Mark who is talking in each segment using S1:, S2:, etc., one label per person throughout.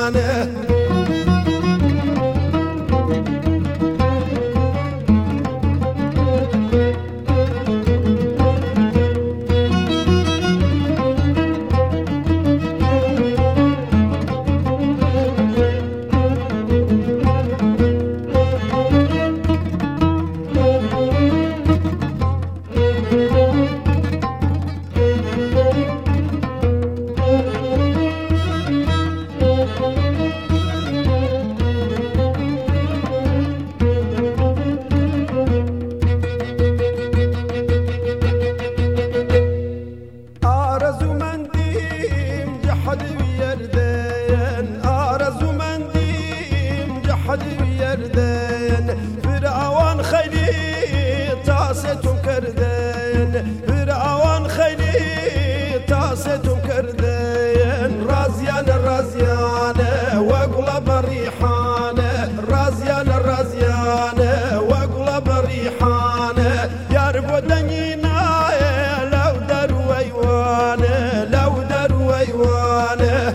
S1: فرعون خيلي تاسيتم كردين فرعون خيلي تاسيتم كردين رازيان الرازيان وقلب الريحان رازيان الرازيان وقلب الريحان يارب دنينا لو دروا ايوان لو دروا ايوان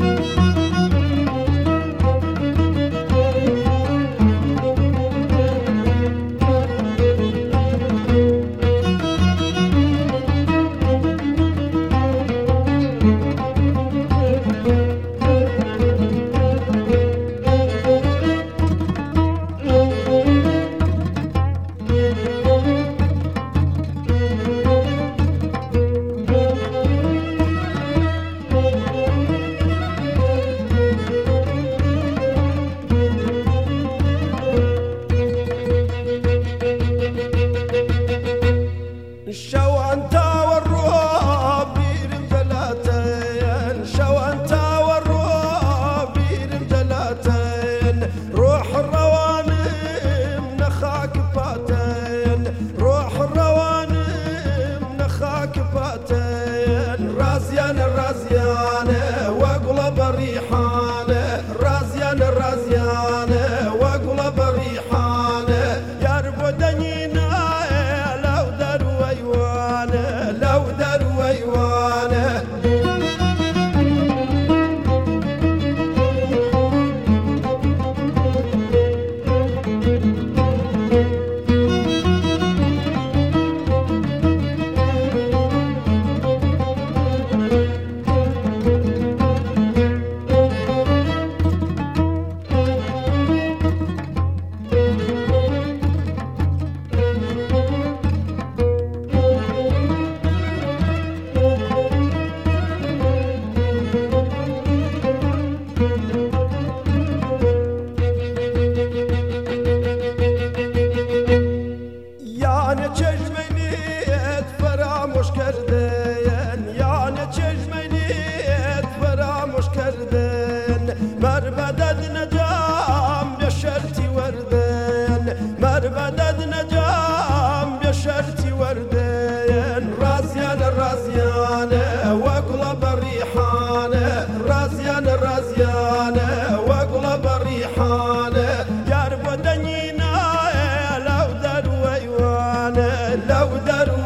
S1: شو انت والروح بيرم جلاتين شو انت والروح بيرم جلاتين روح الروانم نخاك باتين روح الروانم نخاك باتين رازيان الرازيان وقلب الريحان رازيان الرازيان وقلب الريحان يربو دنينا لو دروا ايوانه فراموش کردن یعنی چشمینیت فراموش کردن مربدد نجام بشرتی وردن مربدد نجام بشرتی وردن رازیان رازیان وقلب الريحان رازيان رازيان وقلب الريحان يارب دنينا لو دروا ايوان لو دروا